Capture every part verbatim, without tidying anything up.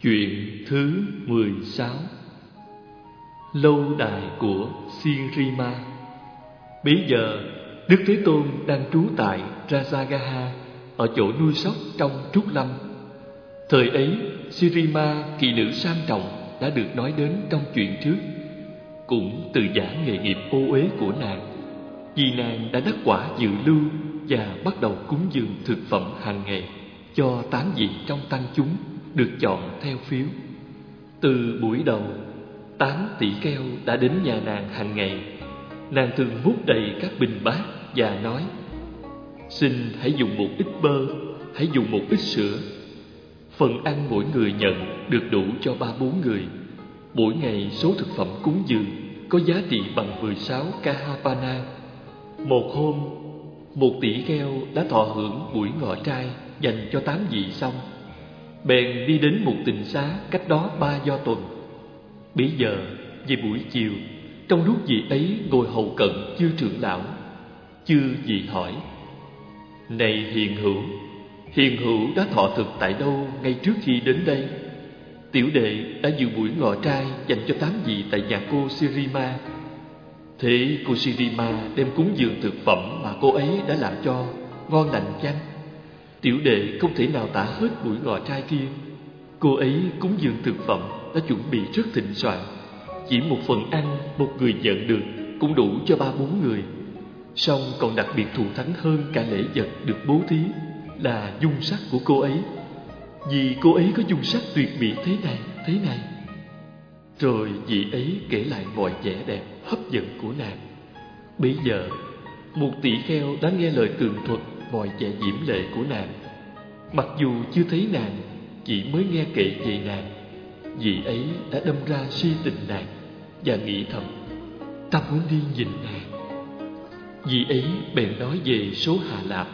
Chuyện thứ mười sáu. Lâu đài của Shirima. Bấy giờ Đức Thế Tôn đang trú tại Rajagaha, ở chỗ nuôi sóc trong Trúc Lâm. Thời ấy Shirima, kỳ nữ sang trọng, đã được nói đến trong chuyện trước. Cũng từ giả nghề nghiệp ô uế của nàng, vì nàng đã đắc quả dự lưu và bắt đầu cúng dường thực phẩm hàng ngày cho tám vị trong tăng chúng được chọn theo phiếu. Từ buổi đầu, tám tỷ kheo đã đến nhà nàng hàng ngày. Nàng thường múc đầy các bình bát và nói: xin hãy dùng một ít bơ, hãy dùng một ít sữa. Phần ăn mỗi người nhận được đủ cho ba bốn người. Mỗi ngày số thực phẩm cúng dường có giá trị bằng mười sáu kahapana. Một hôm, một tỷ kheo đã thọ hưởng buổi ngọ trai dành cho tám vị xong, bèn đi đến một tịnh xá cách đó ba do tuần. Bấy giờ về buổi chiều, trong lúc vị ấy ngồi hầu cận chư trưởng lão, chư vị hỏi: này hiền hữu, hiền hữu đã thọ thực tại đâu ngay trước khi đến đây? Tiểu đệ đã dự buổi ngọ trai dành cho tám vị tại nhà cô Shirima. Thế cô Shirima đem cúng dường thực phẩm mà cô ấy đã làm cho ngon lành chăng? Tiểu đệ không thể nào tả hết buổi ngọ trai kia. Cô ấy cúng dường thực phẩm đã chuẩn bị rất thịnh soạn. Chỉ một phần ăn một người nhận được cũng đủ cho ba bốn người. Song còn đặc biệt thù thắng hơn cả lễ vật được bố thí là dung sắc của cô ấy, vì cô ấy có dung sắc tuyệt mỹ thế này, thế này. Rồi vị ấy kể lại mọi vẻ đẹp hấp dẫn của nàng. Bấy giờ một tỷ kheo đã nghe lời tường thuật mọi vẻ diễm lệ của nàng. Mặc dù chưa thấy nàng, chỉ mới nghe kể về nàng, vị ấy đã đâm ra si tình nàng và nghĩ thầm: ta muốn đi nhìn nàng. Vị ấy bèn nói về số Hà Lạp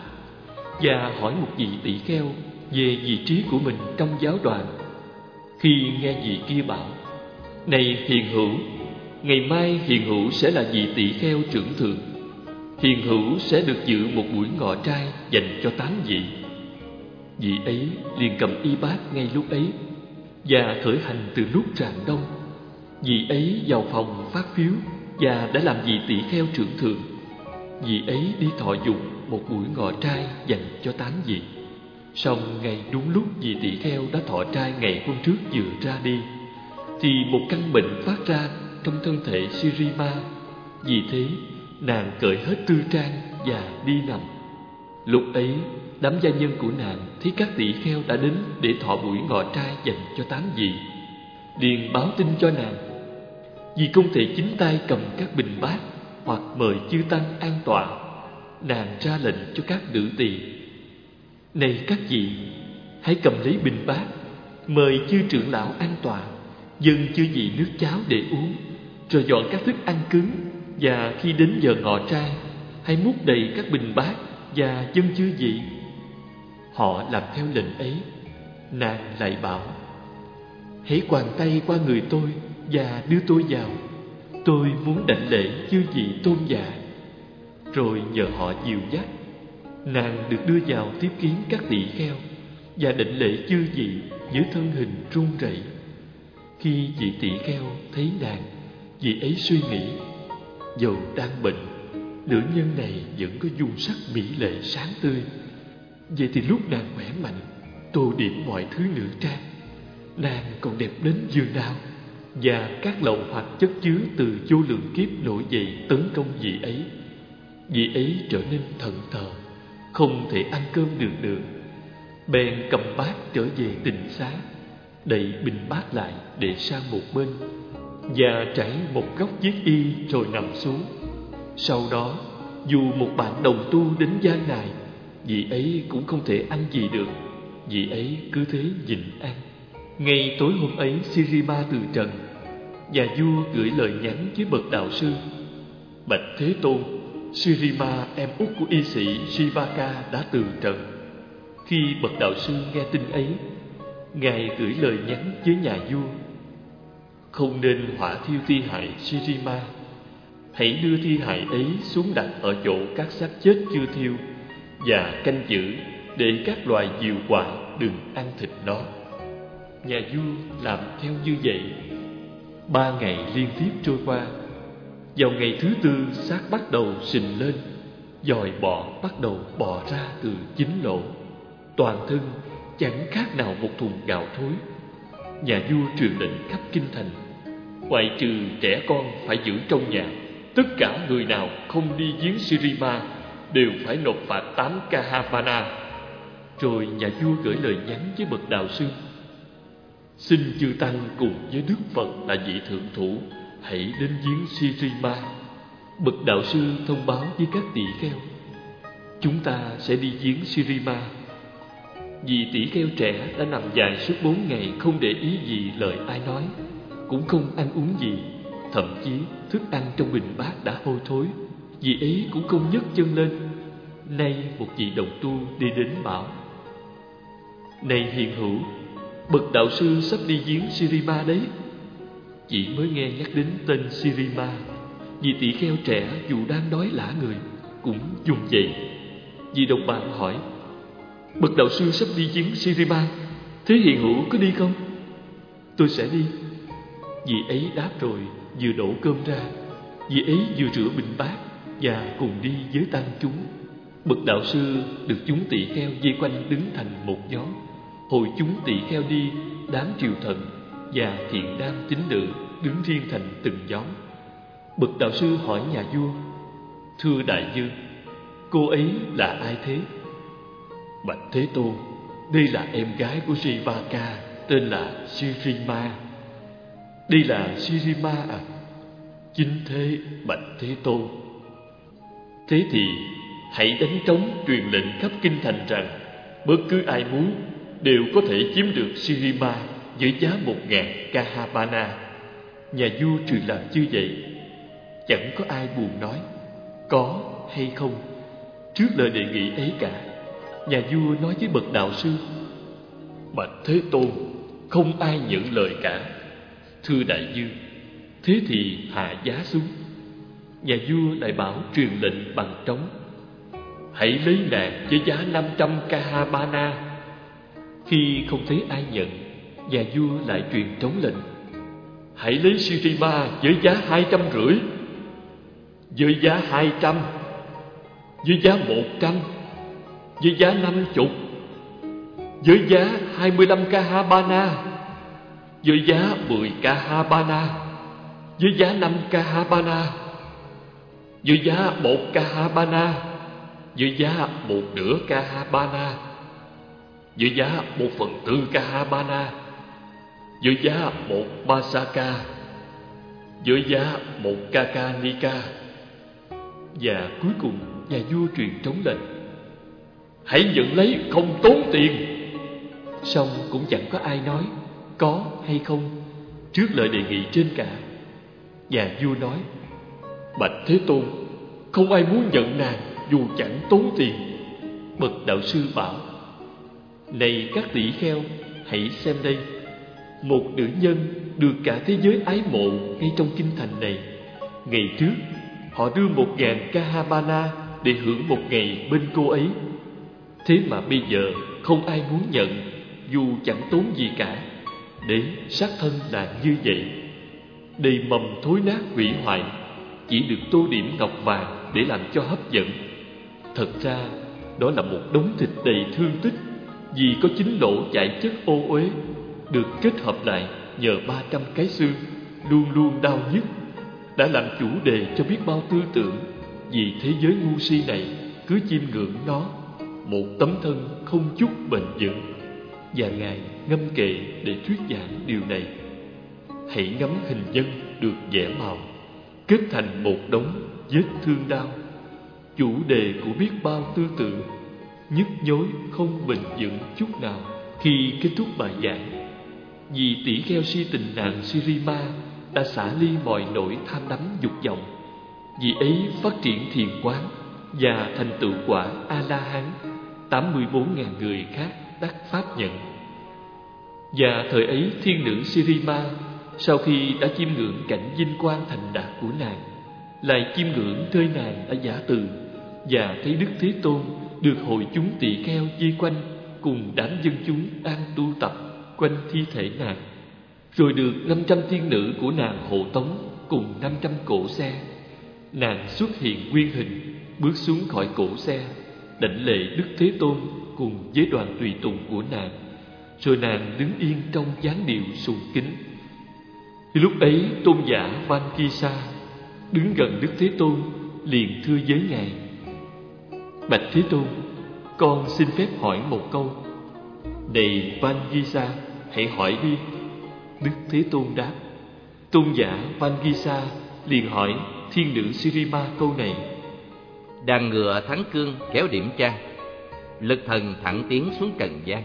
và hỏi một vị tỷ kheo về vị trí của mình trong giáo đoàn. Khi nghe vị kia bảo: này hiền hữu, ngày mai hiền hữu sẽ là vị tỷ kheo trưởng thượng. Hiền hữu sẽ được dự một buổi ngọ trai dành cho tám vị. Vị ấy liền cầm y bát ngay lúc ấy và khởi hành từ lúc rạng đông. Vị ấy vào phòng phát phiếu và đã làm vị tỷ kheo trưởng thượng. Vị ấy đi thọ dụng một buổi ngọ trai dành cho tám vị. Song ngay đúng lúc vị tỷ kheo đã thọ trai ngày hôm trước vừa ra đi, thì một căn bệnh phát ra trong thân thể Shirima. Vì thế nàng cởi hết tư trang và đi nằm. Lúc ấy đám gia nhân của nàng thấy các tỷ kheo đã đến để thọ buổi ngọ trai dành cho tám vị, liền báo tin cho nàng. Vì không thể chính tay cầm các bình bát hoặc mời chư tăng an tọa, nàng ra lệnh cho các nữ tỳ: này các vị, hãy cầm lấy bình bát, mời chư trưởng lão an tọa, dâng chư vị nước cháo để uống, rồi dọn các thức ăn cứng. Và khi đến giờ ngọ trai, hãy múc đầy các bình bát và dâng chư vị. Họ làm theo lệnh ấy. Nàng lại bảo: hãy quàng tay qua người tôi và đưa tôi vào. Tôi muốn đảnh lễ chư vị tôn giả. Rồi nhờ họ dìu dắt, nàng được đưa vào tiếp kiến các tỷ kheo và đảnh lễ chư vị với thân hình run rẩy. Khi vị tỷ kheo thấy nàng, vị ấy suy nghĩ: dầu đang bệnh, nữ nhân này vẫn có dung sắc mỹ lệ sáng tươi. Vậy thì lúc nàng khỏe mạnh, tô điểm mọi thứ nữ trang, nàng còn đẹp đến giường nào? Và các lậu hoặc chất chứa từ vô lượng kiếp nổi dậy tấn công vị ấy. Vị ấy trở nên thẫn thờ, không thể ăn cơm được nữa. Bèn cầm bát trở về tịnh xá, đậy bình bát lại để sang một bên và trải một góc chiếc y rồi nằm xuống. Sau đó, dù một bạn đồng tu đến gian này, vị ấy cũng không thể ăn gì được. Vị ấy cứ thế nhịn ăn. Ngay tối hôm ấy, Shirima từ trần, và vua gửi lời nhắn với bậc đạo sư: bạch Thế Tôn, Shirima em út của y sĩ Shivaka đã từ trần. Khi bậc đạo sư nghe tin ấy, ngài gửi lời nhắn với nhà vua: không nên hỏa thiêu thi hại Shirima. Hãy đưa thi hài ấy xuống đặt ở chỗ các xác chết chưa thiêu, và canh giữ để các loài diều quạ đừng ăn thịt nó. Nhà vua làm theo như vậy. Ba ngày liên tiếp trôi qua. Vào ngày thứ tư, xác bắt đầu sình lên, dòi bọ bắt đầu bò ra từ chính lỗ, toàn thân chẳng khác nào một thùng gạo thối. Nhà vua truyền lệnh khắp kinh thành, ngoại trừ trẻ con phải giữ trong nhà, tất cả người nào không đi giếng Shirima đều phải nộp phạt tám Kahavana. Rồi nhà vua gửi lời nhắn với bậc đạo sư: xin chư tăng cùng với Đức Phật là vị thượng thủ hãy đến giếng Shirima. Bậc đạo sư thông báo với các tỳ kheo: chúng ta sẽ đi giếng Shirima. Vì tỷ kheo trẻ đã nằm dài suốt bốn ngày, không để ý gì lời ai nói, cũng không ăn uống gì, thậm chí thức ăn trong bình bát đã hôi thối. Vì ấy cũng không nhấc chân lên. Nay một vị đồng tu đi đến bảo: này hiền hữu, bậc đạo sư sắp đi giếng Shirima đấy. Chỉ mới nghe nhắc đến tên Shirima, vị tỷ kheo trẻ dù đang đói lả người cũng dùng dậy. Vị đồng bạn hỏi: bậc đạo sư sắp đi giếng Shirima, thế hiền hữu có đi không? Tôi sẽ đi. Vị ấy đáp rồi vừa đổ cơm ra. Vị ấy vừa rửa bình bát và cùng đi với tăng chúng. Bậc đạo sư được chúng tỳ kheo vây quanh đứng thành một nhóm. Hồi chúng tỳ kheo đi, đám triều thần và thiện nam tín nữ đứng riêng thành từng nhóm. Bậc đạo sư hỏi nhà vua: thưa đại vương, cô ấy là ai thế? Bạch Thế Tôn, đây là em gái của Srivaka, tên là Shirima. Đây là Shirima à? Chính thế, bạch Thế Tôn. Thế thì hãy đánh trống truyền lệnh khắp kinh thành rằng bất cứ ai muốn đều có thể chiếm được Shirima với giá một ngàn Kahabana. Nhà vua truyền làm như vậy. Chẳng có ai buồn nói có hay không. Trước lời đề nghị ấy cả, nhà vua nói với bậc đạo sư: bạch Thế Tôn, không ai nhận lời cả. Thưa đại vương, thế thì hạ giá xuống. Nhà vua lại bảo truyền lệnh bằng trống: hãy lấy nàng với giá năm trăm Kahabana. Khi không thấy ai nhận, nhà vua lại truyền trống lệnh: hãy lấy Shirima với giá hai trăm rưỡi, với giá hai trăm, với giá một trăm, với giá năm chục, với giá hai mươi lăm Kahabana, với giá mười Kahabana, với giá năm Kahabana, với giá một Kahabana, với giá một nửa Kahabana, với giá một phần tư Kahabana, với giá một Masaka, với giá một Kakanika. Và cuối cùng nhà vua truyền trống lệnh: hãy nhận lấy không tốn tiền. Xong cũng chẳng có ai nói có hay không trước lời đề nghị trên cả. Nhà vua nói: bạch Thế Tôn, không ai muốn nhận nàng dù chẳng tốn tiền. Bậc đạo sư bảo: này các tỷ kheo, hãy xem đây. Một nữ nhân được cả thế giới ái mộ ngay trong kinh thành này. Ngày trước họ đưa một ngàn Kahabana để hưởng một ngày bên cô ấy. Thế mà bây giờ không ai muốn nhận dù chẳng tốn gì cả. Để sát thân là như vậy. Đầy mầm thối nát hủy hoại, chỉ được tô điểm ngọc vàng để làm cho hấp dẫn. Thật ra đó là một đống thịt đầy thương tích, vì có chín lỗ chảy chất ô uế, được kết hợp lại nhờ ba trăm cái xương luôn luôn đau nhức, đã làm chủ đề cho biết bao tư tưởng. Vì thế giới ngu si này cứ chiêm ngưỡng nó, một tấm thân không chút bền vững. Và Ngài ngâm kệ để thuyết giảng điều này. Hãy ngắm hình nhân được vẽ màu, kết thành một đống vết thương đau, chủ đề của biết bao tư tưởng, nhức nhối không bền vững chút nào. Khi kết thúc bài giảng, vì tỷ kheo si tình nàng Shirima đã xả ly mọi nỗi tham đắm dục vọng, vì ấy phát triển thiền quán và thành tựu quả A-la-hán. Tám mươi bốn ngàn người khác đắc pháp nhận. Và thời ấy thiên nữ Shirima sau khi đã chiêm ngưỡng cảnh vinh quang thành đạt của nàng, lại chiêm ngưỡng nơi nàng đã giả từ, và thấy Đức Thế Tôn được hội chúng tỳ kheo vây quanh cùng đám dân chúng đang tu tập, quanh thi thể nàng, rồi được năm trăm thiên nữ của nàng hộ tống cùng năm trăm cỗ xe. Nàng xuất hiện nguyên hình, bước xuống khỏi cỗ xe, đảnh lễ Đức Thế Tôn cùng với đoàn tùy tùng của nàng, rồi nàng đứng yên trong dáng điệu sùng kính. Lúc ấy tôn giả Vankisa đứng gần Đức Thế Tôn, liền thưa với ngài: Bạch Thế Tôn, con xin phép hỏi một câu. Này Vankisa, hãy hỏi đi. Đức Thế Tôn đáp. Tôn giả Vankisa liền hỏi thiên nữ Sirima câu này: Đàn ngựa thắng cương kéo điểm trang, lực thần thẳng tiến xuống trần gian.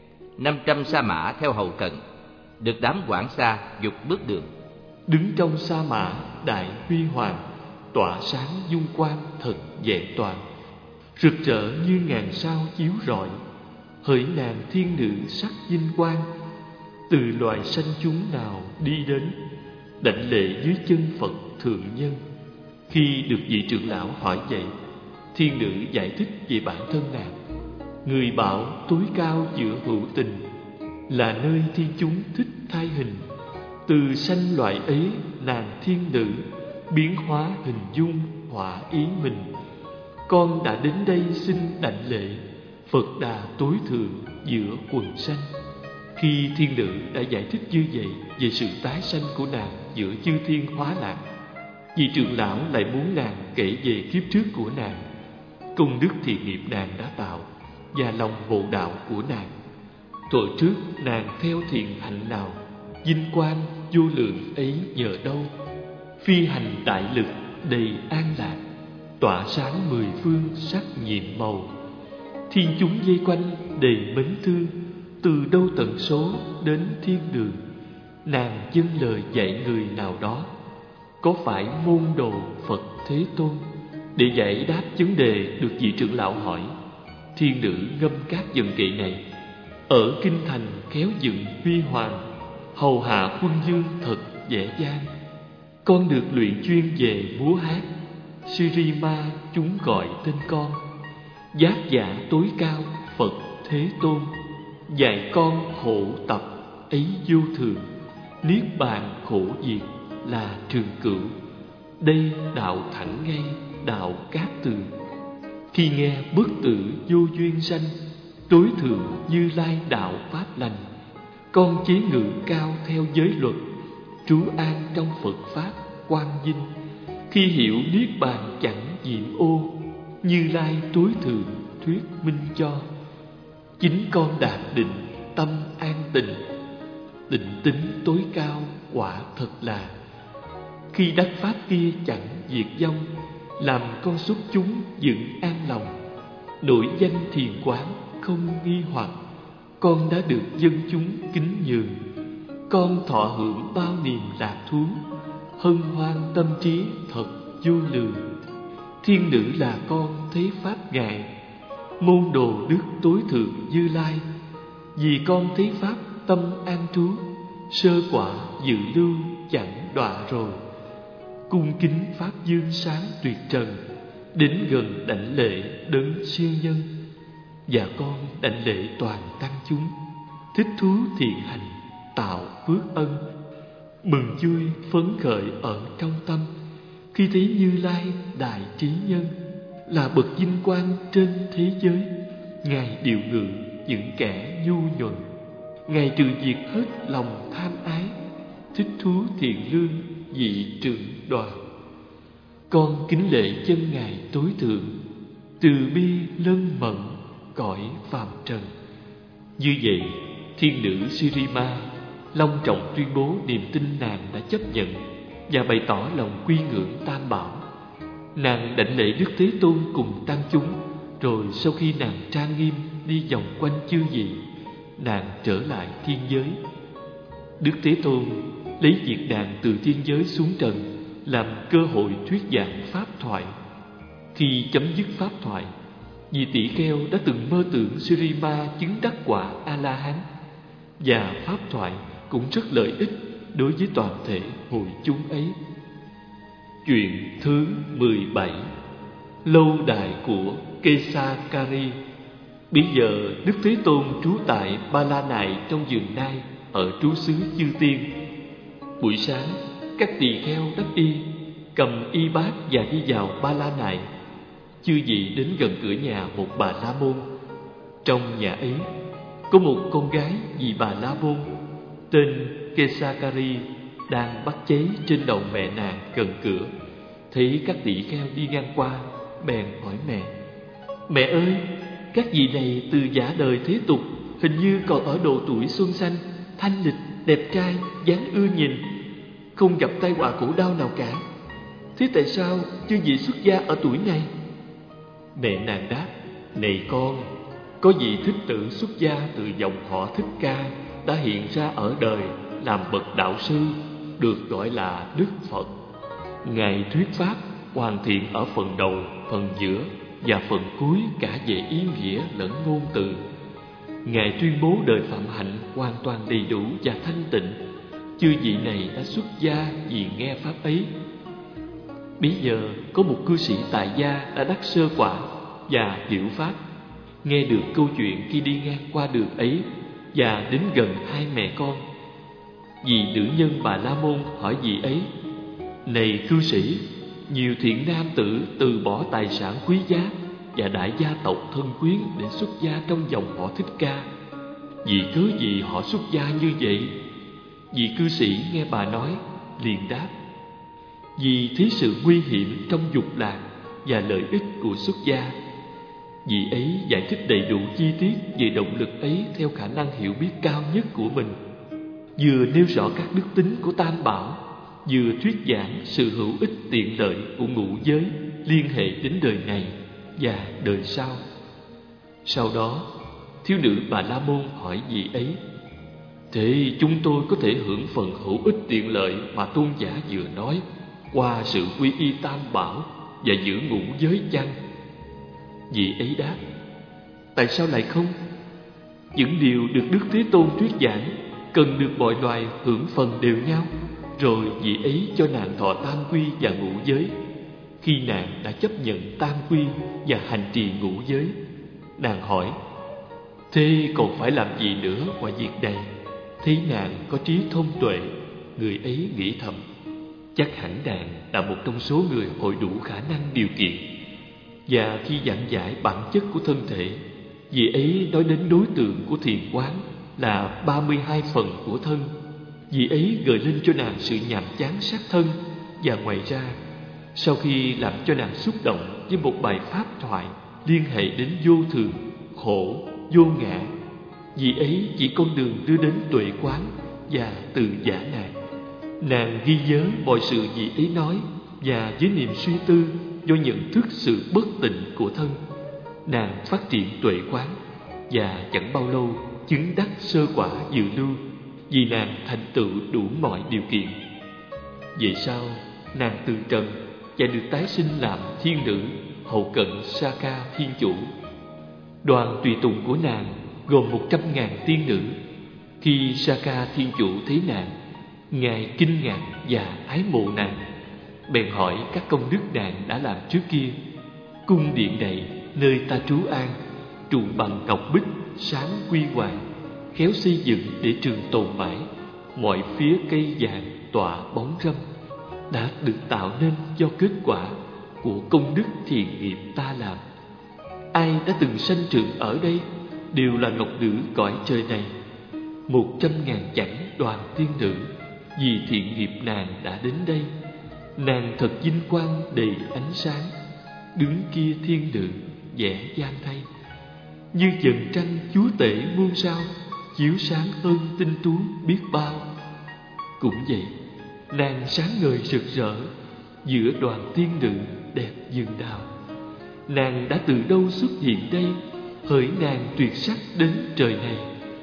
Năm trăm sa mã theo hầu cận, được đám quảng sa dục bước đường. Đứng trong sa mã đại huy hoàng, tỏa sáng dung quang thật vẹn toàn, rực rỡ như ngàn sao chiếu rọi. Hỡi nàng thiên nữ sắc vinh quang, từ loài sanh chúng nào đi đến, đảnh lễ dưới chân Phật thượng nhân. Khi được vị trưởng lão hỏi vậy, thiên nữ giải thích về bản thân nàng. Người bảo tối cao giữa hữu tình là nơi thiên chúng thích thay hình. Từ sanh loại ấy nàng thiên nữ biến hóa hình dung họa ý mình. Con đã đến đây xin đảnh lễ Phật Đà tối thượng giữa quần sanh. Khi thiên nữ đã giải thích như vậy về sự tái sanh của nàng giữa chư thiên hóa lạc, vị trưởng lão lại muốn nàng kể về kiếp trước của nàng, công đức thiện nghiệp nàng đã tạo và lòng hộ đạo của nàng. Thuở trước nàng theo thiện hạnh nào, vinh quang vô lượng ấy nhờ đâu. Phi hành đại lực đầy an lạc, tỏa sáng mười phương sắc nhiệm màu. Thiên chúng vây quanh đầy mến thương, từ đâu tận số đến thiên đường. Nàng dâng lời dạy người nào đó, có phải môn đồ Phật Thế Tôn? Để giải đáp vấn đề được vị trưởng lão hỏi, thiên nữ ngâm các vần kệ này: Ở kinh thành khéo dựng huy hoàng, hầu hạ quân vương thật dễ dàng. Con được luyện chuyên về múa hát, Sirima chúng gọi tên con. Giác giả tối cao Phật Thế Tôn, dạy con khổ tập ấy vô thường. Niết bàn khổ diệt là trường cửu, đây đạo thẳng ngay, đạo cát tường. Khi nghe bất tử vô duyên sanh, tối thượng Như Lai đạo pháp lành. Con chế ngự cao theo giới luật, trú an trong Phật pháp quang vinh. Khi hiểu niết bàn chẳng diệm ô, Như Lai tối thượng thuyết minh cho. Chính con đạt định tâm an tịnh, định tính tối cao quả thật là. Khi đắc pháp kia chẳng diệt vong, làm con xuất chúng dựng an lòng. Nổi danh thiền quán không nghi hoặc, con đã được dân chúng kính nhường. Con thọ hưởng bao niềm lạc thú, hân hoan tâm trí thật vô lượng. Thiên nữ là con thấy pháp ngài, môn đồ đức tối thượng Như Lai. Vì con thấy pháp tâm an trú, sơ quả dự lưu chẳng đọa rồi. Cung kính pháp dương sáng tuyệt trần, đến gần đảnh lễ đấng siêu nhân. Và con đảnh lễ toàn tăng chúng, thích thú thiện hành tạo phước ân. Mừng vui phấn khởi ở trong tâm, khi thấy Như Lai đại trí nhân, là bậc vinh quang trên thế giới. Ngài điều ngự những kẻ nhu nhuận, Ngài trừ diệt hết lòng tham ái, thích thú thiện lương vị trưởng đoàn. Con kính lễ chân Ngài tối thượng, từ bi lân mẫn cõi phàm trần. Như vậy, thiên nữ Sirima long trọng tuyên bố niềm tin nàng đã chấp nhận và bày tỏ lòng quy ngưỡng Tam Bảo. Nàng đảnh lễ Đức Thế Tôn cùng tăng chúng, rồi sau khi nàng trang nghiêm đi vòng quanh chư vị, nàng trở lại thiên giới. Đức Thế Tôn lấy việc nàng từ thiên giới xuống trần làm cơ hội thuyết giảng pháp thoại. Khi chấm dứt pháp thoại, vị tỷ kheo đã từng mơ tưởng Sirima chứng đắc quả A-la-hán, và pháp thoại cũng rất lợi ích đối với toàn thể hội chúng ấy. Chuyện thứ mười bảy. Lâu đài của Kesakari. Bây giờ Đức Thế Tôn trú tại Ba La Nại trong vườn Nai ở trú xứ Chư Tiên. Buổi sáng, các tỳ kheo đắp y, cầm y bát và đi vào Ba La Nại. Chư vị đến gần cửa nhà một bà la môn. Trong nhà ấy có một con gái vì bà la môn tên Kesakari đang bắt cháy trên đầu mẹ nàng gần cửa. Thấy các tỳ kheo đi ngang qua, bèn hỏi mẹ: Mẹ ơi, các vị này từ giả đời thế tục, hình như còn ở độ tuổi xuân xanh, thanh lịch, đẹp trai, dáng ưa nhìn, không gặp tai họa khổ đau nào cả. Thế tại sao chư vị xuất gia ở tuổi này? Mẹ nàng đáp: Này con, có vị thích tử xuất gia từ dòng họ Thích Ca đã hiện ra ở đời làm bậc đạo sư, được gọi là Đức Phật. Ngài thuyết pháp hoàn thiện ở phần đầu, phần giữa và phần cuối cả về ý nghĩa lẫn ngôn từ. Ngài tuyên bố đời phạm hạnh hoàn toàn đầy đủ và thanh tịnh. Chư vị này đã xuất gia vì nghe pháp ấy. Bây giờ có một cư sĩ tại gia đã đắc sơ quả và diệu pháp, nghe được câu chuyện khi đi ngang qua đường ấy và đến gần hai mẹ con. Vì nữ nhân Bà La Môn hỏi vị ấy: Này cư sĩ, nhiều thiện nam tử từ bỏ tài sản quý giá và đại gia tộc thân quyến để xuất gia trong dòng họ Thích Ca. Vì cớ gì họ xuất gia như vậy? Vị cư sĩ nghe bà nói liền đáp: Vì thấy sự nguy hiểm trong dục lạc và lợi ích của xuất gia. Vị ấy giải thích đầy đủ chi tiết về động lực ấy theo khả năng hiểu biết cao nhất của mình, vừa nêu rõ các đức tính của Tam Bảo, vừa thuyết giảng sự hữu ích tiện lợi của ngũ giới liên hệ đến đời này và đời sau. Sau đó, thiếu nữ Bà La Môn hỏi vị ấy: Thế chúng tôi có thể hưởng phần hữu ích tiện lợi mà tôn giả vừa nói qua sự quy y Tam Bảo và giữ ngũ giới chăng? Vị ấy đáp: Tại sao lại không? Những điều được Đức Thế Tôn thuyết giảng cần được mọi loài hưởng phần đều nhau. Rồi vị ấy cho nàng thọ tam quy và ngũ giới. Khi nàng đã chấp nhận tam quy và hành trì ngũ giới, nàng hỏi: Thế còn phải làm gì nữa ngoài việc này? Thấy nàng có trí thông tuệ, người ấy nghĩ thầm: Chắc hẳn nàng là một trong số người hội đủ khả năng điều kiện. Và khi giảng giải bản chất của thân thể, vị ấy nói đến đối tượng của thiền quán là ba mươi hai phần của thân. Vị ấy gợi lên cho nàng sự nhàm chán xác thân. Và ngoài ra, sau khi làm cho nàng xúc động với một bài pháp thoại liên hệ đến vô thường, khổ, vô ngã, vị ấy chỉ con đường đưa đến tuệ quán và từ giả nạn. Nàng ghi nhớ mọi sự vị ấy nói, và với niềm suy tư do nhận thức sự bất tịnh của thân, nàng phát triển tuệ quán và chẳng bao lâu chứng đắc sơ quả dự lưu, vì nàng thành tựu đủ mọi điều kiện. Về sau, nàng từ trần và được tái sinh làm thiên nữ hậu cận Saka Thiên Chủ. Đoàn tùy tùng của nàng gồm một trăm ngàn tiên nữ. Khi Saka Thiên Chủ thấy nàng, ngài kinh ngạc và ái mộ nàng, bèn hỏi các công đức nàng đã làm trước kia. Cung điện này nơi ta trú an, trụ bằng ngọc bích sáng quy hoàng, khéo xây dựng để trường tồn mãi. Mọi phía cây vàng tỏa bóng râm, đã được tạo nên do kết quả của công đức thiện nghiệp ta làm. Ai đã từng sanh trưởng ở đây đều là ngọc nữ cõi trời này. Một trăm ngàn chẵn đoàn tiên nữ vì thiện nghiệp nàng đã đến đây. Nàng thật vinh quang đầy ánh sáng, đứng kia thiên nữ vẻ gian thay. Như dần trăng chúa tể muôn sao, chiếu sáng ơn tinh tú biết bao. Cũng vậy, nàng sáng ngời rực rỡ giữa đoàn tiên nữ đẹp vườn đào. Nàng đã từ đâu xuất hiện đây, hỡi nàng tuyệt sắc đến trời này.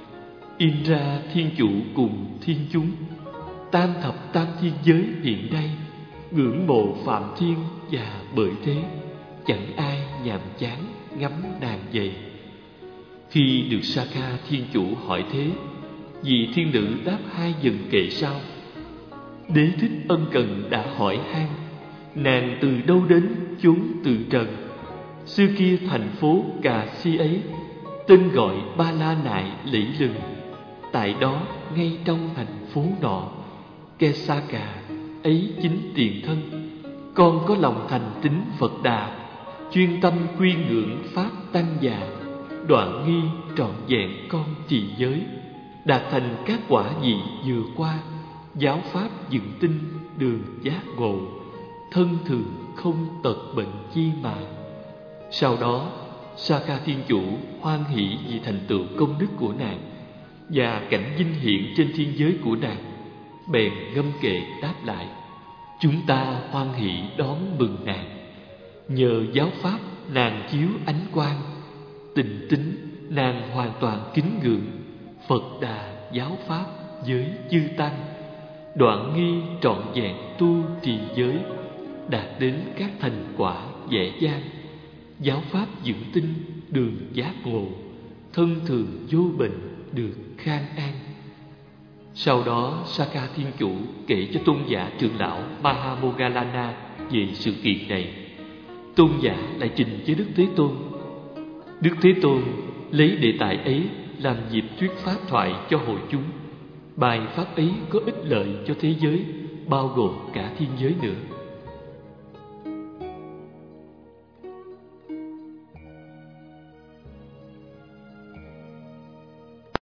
Indra thiên chủ cùng thiên chúng, tam thập tam thiên giới hiện đây, ngưỡng mộ phạm thiên và bởi thế chẳng ai nhàm chán ngắm nàng vậy. Khi được Saka thiên chủ hỏi thế, vị thiên nữ đáp hai dần kệ sau: Đế thích ân cần đã hỏi han, nàng từ đâu đến chốn từ trần. Xưa kia thành phố Cà Si ấy, tên gọi Ba La Nại lẫy lừng. Tại đó, ngay trong thành phố nọ, Kesaka ấy chính tiền thân. Con có lòng thành tín Phật Đà, chuyên tâm quy ngưỡng pháp tăng già, đoạn nghi trọn vẹn con trì giới, đạt thành các quả vị vừa qua, giáo pháp dựng tinh đường giác ngộ, thân thường không tật bệnh chi mà. Sau đó, Saka Thiên Chủ hoan hỷ vì thành tựu công đức của nàng và cảnh vinh hiện trên thiên giới của nàng, bèn ngâm kệ đáp lại: chúng ta hoan hỷ đón mừng nàng. Nhờ giáo pháp nàng chiếu ánh quang, tình tính nàng hoàn toàn kính ngưỡng Phật Đà giáo pháp với chư tăng, đoạn nghi trọn vẹn tu trì giới, đạt đến các thành quả dễ dàng, giáo pháp dưỡng tinh đường giác ngộ, thân thường vô bệnh được khang an. Sau đó Saka Thiên Chủ kể cho tôn giả trưởng lão Mahamoggallana về sự kiện này. Tôn giả lại trình với Đức Thế Tôn. Đức Thế Tôn lấy đề tài ấy làm dịp thuyết pháp thoại cho hội chúng. Bài pháp ấy có ích lợi cho thế giới, bao gồm cả thiên giới nữa.